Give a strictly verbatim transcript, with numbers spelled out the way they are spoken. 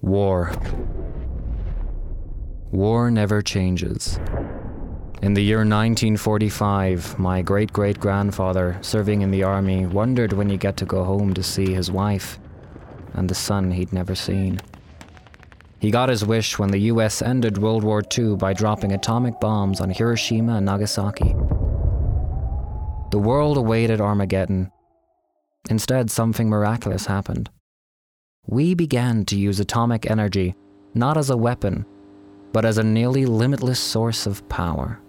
War. War never changes. In the year nineteen forty-five, my great-great-grandfather, serving in the army, wondered when he'd get to go home to see his wife and the son he'd never seen. He got his wish when the U S ended World War Two by dropping atomic bombs on Hiroshima and Nagasaki. The world awaited Armageddon. Instead, something miraculous happened. We began to use atomic energy not as a weapon, but as a nearly limitless source of power.